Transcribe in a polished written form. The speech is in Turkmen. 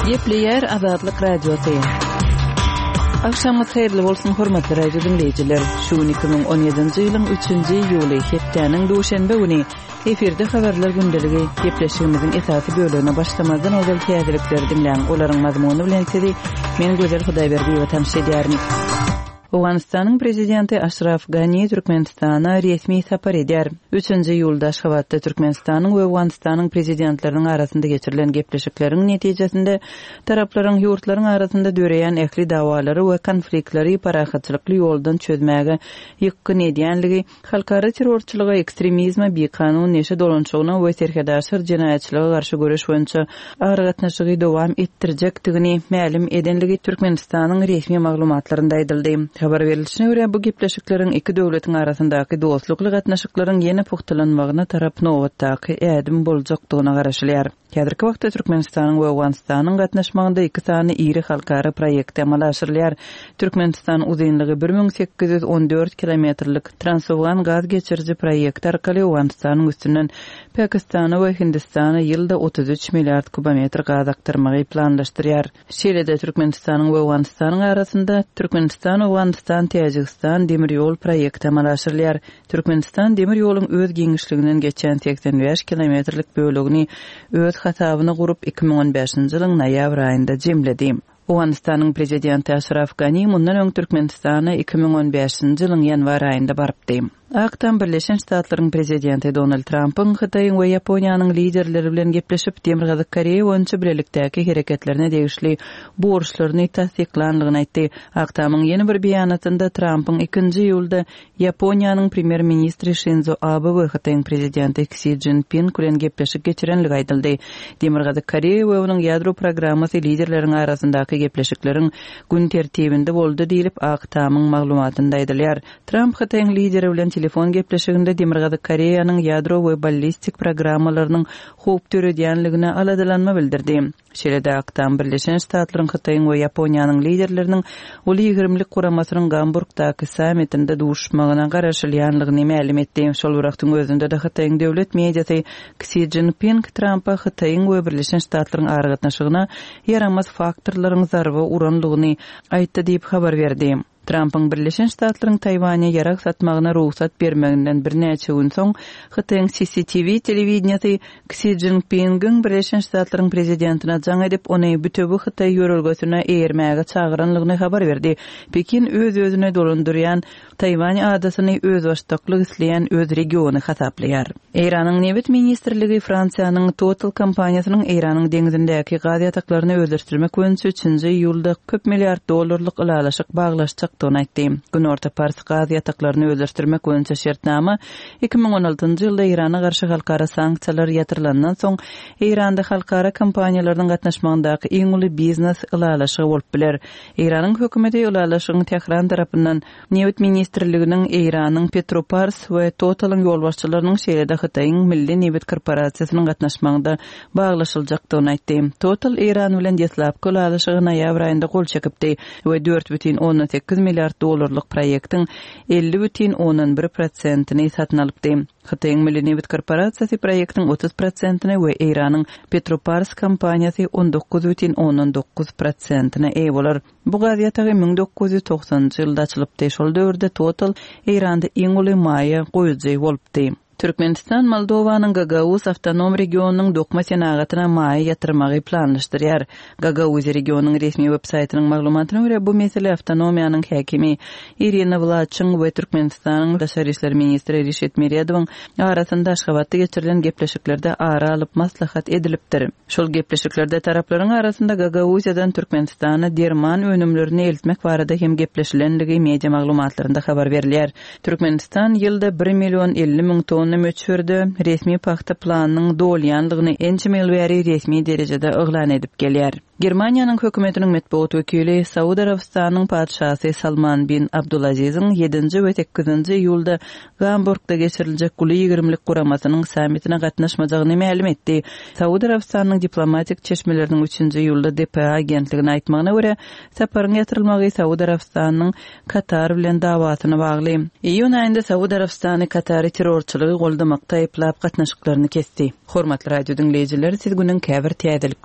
Gepleyer Azadlyk Radiosu. Akşamınız hayırlı bolsun hormatly radio dinleyijiler. Şu 2017-nji ýylyň 3-nji ýuly hepdeniň duşanbe güni eferde habarlar gündeligi gepleşigimizin esasy bölümine başlamazdan özel täzelikleri dinleň. Olaryň mazmuny bilen sizi men Gözel Hudaýberdiýew tanış edýärin. Awganistanyň prezidenti Ashraf Ghani Türkmenistana resmi sapar edýär. 3-nji ýylda Aşgabatda Türkmenistanyň we Awganistanyň prezidentleriniň arasynda geçirilen gepleşikleriň netijesinde taraplaryň ýurtlaryň arasynda döreýän ähli dawalary we konfliktleri parahatçylykly ýoldan çözmäge ýykyn edýänligi, halkara terrorçylyga, ekstremizme, bekanun neşe dolançygyna we serkedaşyr jinaýatçylyga garşy göreş boýunça aýratnaşygy dowam etdirjekdigini ma'lum edenligi Türkmenistanyň resmi maglumatlarynda aýdyldy. Habar berilişine göre bu gepleşikleriň iki döwletiň arasyndaky dostlukly gatnaşyklaryň ýene puktalanmagyna tarap nowatdaky ädim boljakdygyna garaşylýar. Häzirki wagtda Türkmenistanyň we Awganistanyň gatnaşmagynda iki sany iri halkara proýekt amala aşyrylýar. Türkmenistan uzunlygy 1814 kilometrlik Transafgan gaz geçirji proýekt arkaly Awganistanyň üstünden Pakistana we Hindistana ýylda 33 milliard kubometr gaz aktarmagy planlaşdyrýar. Şeýlede Türkmenistanyň we Awganistanyň arasynda Türkmenistan, Awganistan, Täjikistan demir ýol proýekti amala aşyrylýar. Türkmenistan demir ýoluň öz giňişliginden geçen 85 kilometrlik bölegini öz hasabyna gurup 2015-nji ýylyň noýabr aýynda jemledi. Awganistanyň prezidenti Ashraf Ghani mundan öň Türkmenistana 2015-nji ýylyň ýanwar aýynda barypdy. Aktan Birleşen Ştatlaryň prezidenti Donald Trump'ın Hytaýyň we Ýaponiýanyň liderleri bilen gepleşip Demir Gazy Koreýa boýunça bilelikdäki hereketlerine degişli borçlaryny tasdiklandygyny aýtdy. Aktamyň ýeni bir beýanatynda Trump'ın 2-nji ýylda Ýaponiýanyň premier ministri Shinzo Abe we Hytaýyň prezidenti Xi Jinping bilen gepleşip geçirenligi aýdyldy. Demir Gazy Koreýa we onuň ýadro programmasy liderleriň arasyndaky gepleşikleriň gün tertibinde boldy diýilip Aktamyň maglumatynda aýdylýar. Trump Hytaýyň lideri bilen telefon gepleşiginde Demir Gazy Koreýanyň ýadro we ballistik programmalarynyň howp töredýänligine aladylanma bildirdi. Şeýlede Aktam Birleşen Ştatlaryň Hytaýyň we Ýaponiýanyň liderleriniň ol 20lik guramasynyň Gamburgdaky sammitinde duşmagyna garaşylýanlygyny ma'lum etdi. Şol wagtyň özünde de Hytaýyň döwlet mediasy Xi Jinping Trump'a Hytaýyň we Birleşen Ştatlaryň aragatnaşygyna yaramaz faktorlaryň zarby uranlygyny aýtdy diýip habar berdi. Trump'ın Birleşen Ştatlaryň Taýwanya ýarak satmagyna ruhsat bermeginden bir näçe gün soň Hytaýyň CCTV telewizionyasy Xi Jinping'in Birleşen Ştatlaryň prezidentine jaň edip ony bütöbi Hytaý ýörelgesine eýermäge çagyranlygyny habar berdi. Pekin öz-özüne dolandyrýan Taýwanya adasyny öz başdaklyk isleýän öz regiony hasaplaýar. Iranyň Newet ministrligi Fransiýanyň Total kompaniýasynyň Iranyň deňizindäki gaz ýataklaryny özleşdirmek boýunça 3-nji ýylda köp milliard dollarlyk ilalaşyk baglaşjak aýtdy. Günorta Pars gaz ýataklaryny özleşdirmek boýunça şertnama 2016-njy ýylda Irana garşy halkara sanksiýalar ýatyrylandan soň Iranda halkara kompaniýalarynyň gatnaşmagyndaky iň uly biznes ilalaşygy bolup biler. Iranyň hökümeti ilalaşygyň Tehran tarapyndan Newet ministrliginiň Iranyň Petropars we Totalyň ýolbaşçylarynyň şeýlede Hytaýyň Milli Newet korporatsiýasynyň gatnaşmagynda baglaşyljakdygyny aýtdy. Total Iran bilen ýetlapky ilalaşygy noýabr aýynda gol çekipdi we 4,8 milliard dollarlyk proýektiň 50,11%-ni satyn alypdy. Hytaýyň Milli Newet korporatsiýasy proýektiň 30%-ni we Iranyň Petropars kompaniýasy 19,19%-ni eýe bolar. Bu gaz ýatagy 1990-njy ýylda açylypdy. Şol döwürde Total Iranda iň uly maýa goýujy bolupdy. Türkmenistan Moldowanyň Gagauz awtonom regionunyň dokma senagatyna maý ýatyrmagy planlaşdyrýar. Gagauz regionunyň resmi web-saýtynyň maglumatyna görä bu mesele awtonomiýanyň häkimi Irina Vlachyn we Türkmenistanyň daşary işler ministri Rişet Meriadowyň arasynda Aşgabatda geçirilen gepleşiklerde ara alyp maslahat edilipdir. Şol gepleşiklerde taraplaryň arasynda Gagauzdan Türkmenistana derman önümlerini eltmek barada hem gepleşilenligi media maglumatlarynda habar berilýär. Türkmenistan ýylda 1 million 50 000 ton möçürde resmi paxta planının dolyanlygyny ençe milbäri resmi derejede oglan edip gelýär. Germaniýanyň hökümetiniň metbuat wekili Saudi Arabistanyň padşasy Salman bin Abdulaziziň 7-nji we 8-nji ýylda Gamburgda geçiriljek guly 20lik guramasynyň sammitine gatnaşmajagyny ma'lum etdi. Saudi Arabistanyň diplomatik çeşmeleriniň 3-nji ýylda DPA agentligine aýtmagyna görä, saparyň ýatyrylmagy Saudi Arabistanyň Katar bilen dawatyna bagly. Iýun aýynda Saudi Arabistany Katary terrorçylygy goldamakda aýplap gatnaşyklaryny kesdi. Hormatly radio dinleyijiler, siz günüň käbir täzelik